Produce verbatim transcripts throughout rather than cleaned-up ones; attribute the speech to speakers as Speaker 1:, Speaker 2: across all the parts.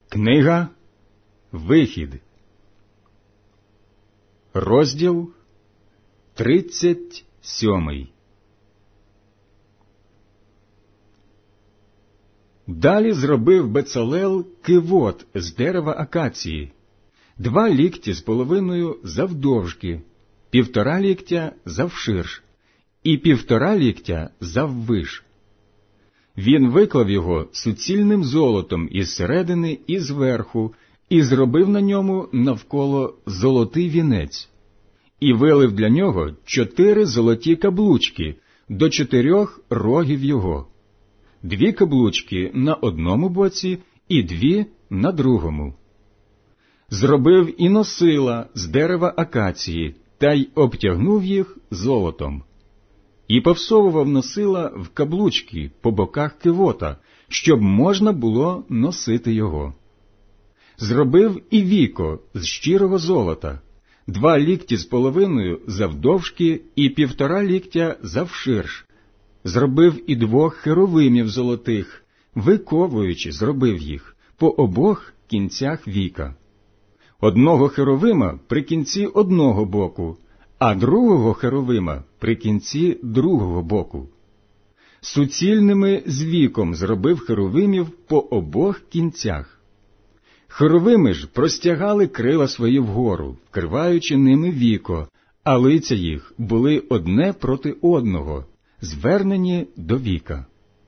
Speaker 1: Книга Вихід, розділ тридцять сьомий. Далі зробив Бецалел кивот з дерева акації, два лікті з половиною завдовжки, півтора ліктя завширш і півтора ліктя заввиш. Він виклав його суцільним золотом із середини і зверху, і зробив на ньому навколо золотий вінець, і вилив для нього чотири золоті каблучки до чотирьох рогів його, дві каблучки на одному боці і дві на другому. Зробив і носила з дерева акації, та й обтягнув їх золотом. І повсовував носила в каблучки по боках кивота, щоб можна було носити його. Зробив і віко з щирого золота, два лікті з половиною завдовжки і півтора ліктя завширш. Зробив і двох херовимів золотих, виковуючи зробив їх по обох кінцях віка. Одного херовима при кінці одного боку, а другого херовима при кінці другого боку. Суцільними з віком зробив херовимів по обох кінцях. Херовими ж простягали крила свої вгору, вкриваючи ними віко, а лиця їх були одне проти одного, звернені до віка.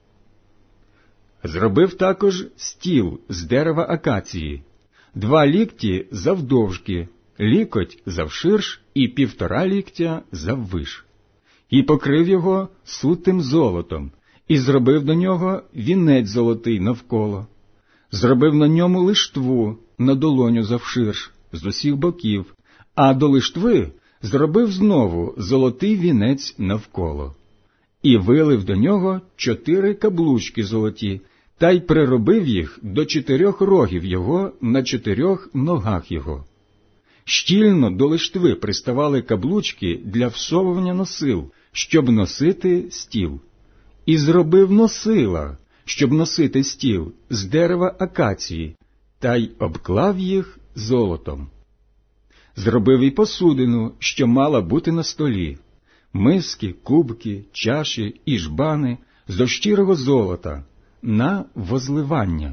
Speaker 1: Зробив також стіл з дерева акації, два лікті завдовжки, лікоть завширш і півтора ліктя заввиш, і покрив його сутим золотом, і зробив до нього вінець золотий навколо. Зробив на ньому лиштву на долоню завширш з усіх боків, а до лиштви зробив знову золотий вінець навколо. І вилив до нього чотири каблучки золоті, та й приробив їх до чотирьох рогів його на чотирьох ногах його. Щільно до лиштви приставали каблучки для всовування носил, щоб носити стіл. І зробив носила, щоб носити стіл, з дерева акації, та й обклав їх золотом. Зробив і посудину, що мала бути на столі, миски, кубки, чаші і жбани зо щирого золота, на возливання.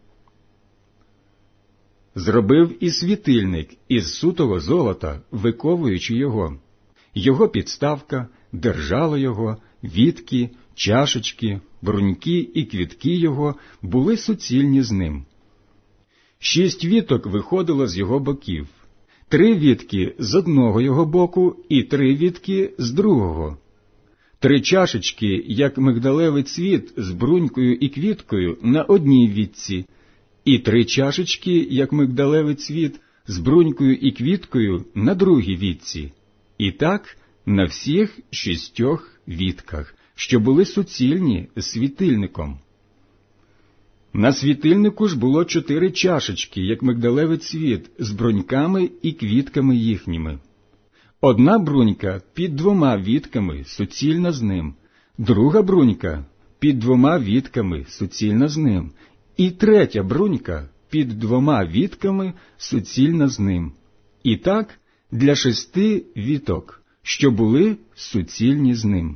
Speaker 1: Зробив і світильник із сутого золота, виковуючи його. Його підставка, держало його, вітки, чашечки, бруньки і квітки його були суцільні з ним. Шість віток виходило з його боків, три вітки з одного його боку і три вітки з другого. Три чашечки, як мигдалевий цвіт з брунькою і квіткою на одній вітці, і три чашечки, як мигдалевий цвіт з брунькою і квіткою на другій вітці, і так на всіх шістьох вітках, що були суцільні з світильником. На світильнику ж було чотири чашечки, як мигдалевий цвіт, з бруньками і квітками їхніми. Одна брунька під двома вітками суцільна з ним, друга брунька під двома вітками суцільна з ним, і третя брунька під двома вітками суцільна з ним. І так для шести віток, що були суцільні з ним.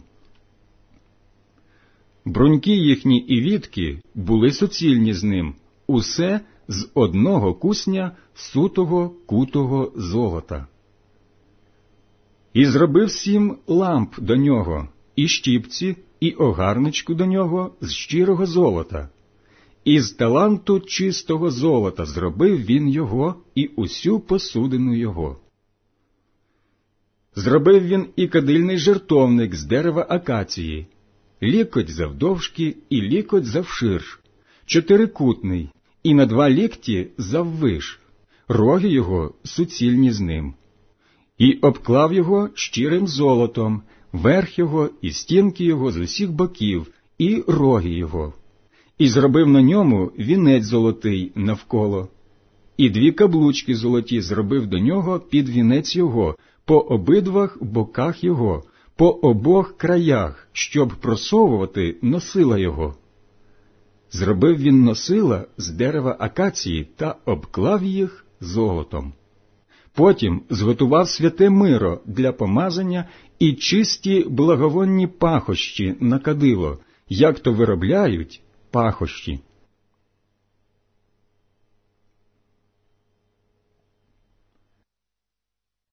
Speaker 1: Бруньки їхні і вітки були суцільні з ним, усе з одного кусня сутого кутого золота. І зробив сім ламп до нього, і щіпці, і огарничку до нього з щирого золота. І з таланту чистого золота зробив він його і усю посудину його. Зробив він і кадильний жертовник з дерева акації, лікоть завдовжки і лікоть завширш, чотирикутний, і на два лікті заввиш, роги його суцільні з ним. І обклав його щирим золотом, верх його і стінки його з усіх боків, і роги його. І зробив на ньому вінець золотий навколо. І дві каблучки золоті зробив до нього під вінець його, по обидвах боках його, по обох краях, щоб просовувати носила його. Зробив він носила з дерева акації та обклав їх золотом. Потім зготував святе миро для помазання і чисті благовонні пахощі на кадило, як то виробляють пахощі.